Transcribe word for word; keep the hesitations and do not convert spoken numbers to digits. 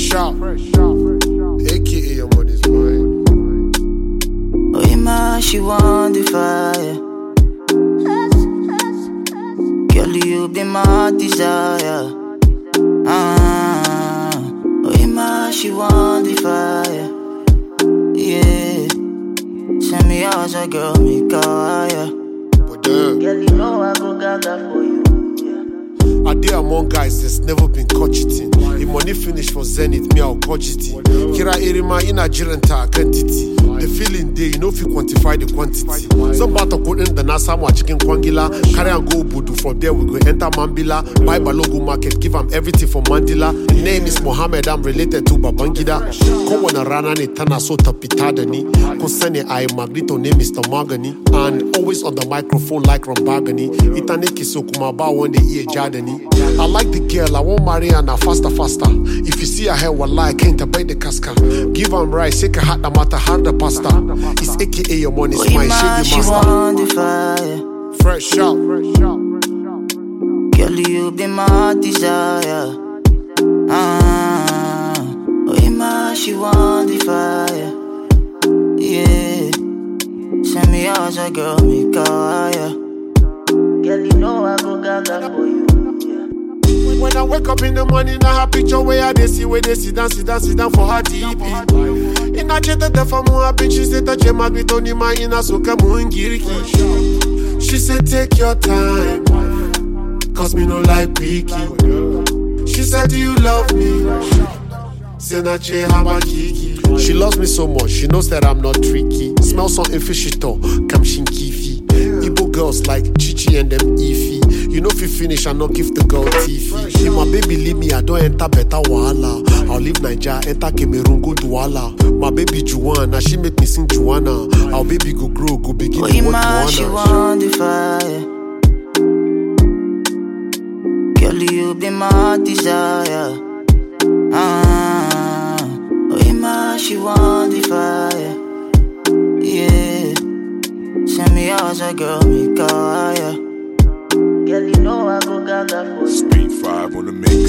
Fresh out, A K A your money's mine. Oh, Ima, she want the fire. Girl, you be my desire. Ah, oh, Ima, she want the fire. Yeah, send me out, a girl, me kaya. But damn, Girl, you know I go gaga for you. I dare among guys that's never been caught cheating. If money finish for Zenith, me I'll catch it. Kira Irima in a Jiranta quantity. The feeling day, you know if you quantify the quantity. Some part of Koden, the Nasa chicken Kwangila. Carry and go Budu. From there we go enter Mambila. Buy Balogo market, give them everything for Mandila. Name is Mohammed, I'm related to Babangida. Kowana Rana ni Tana Sota Pitadani. Konsene I Magrito name Mister Magani. And always on the microphone like Rambagani. Itaneki Sokumaba one day ear Jadani. I like the girl, I won't marry her now faster, faster. If you see her hair, wallah, I can't buy the casca. Give them rice, shake a hat, no matter how the pasta. It's A K A your money, it's my shady She want the fire. Fresh out. Girl, you be my desire. Ah, oh, Ima, she want the fire. Yeah, send me out, a girl, me kaya. Girl, you know I go gaga for you. When I wake up in the morning, I have picture where I they see where they sit down, sit down, sit down for her T P. In a jet the for more bitch, she said that Jema Gritoni ma in a soka muingiriki. She said take your time, cause me no like picky. She said do you love me? Say na che habakiki. She loves me so much, she knows that I'm not tricky. Smell something fishy to come shinkifi. Igbo girls like Chichi and them Ify. You know if you finish, I not give the girl Tiffy. If my baby leave me, I don't enter better wahala. I'll leave Nigeria, enter Cameroon, go Douala. My baby Juana, she make me sing Juana. Our baby go grow, go begin oh, to Ima, Juana. she want the fire. Girl, you be my desire. Ah, oh, Ima, she want the fire. Yeah, send me out, a girl, me kaya. Girl, you know I go gaga for you. Speed five on the mix.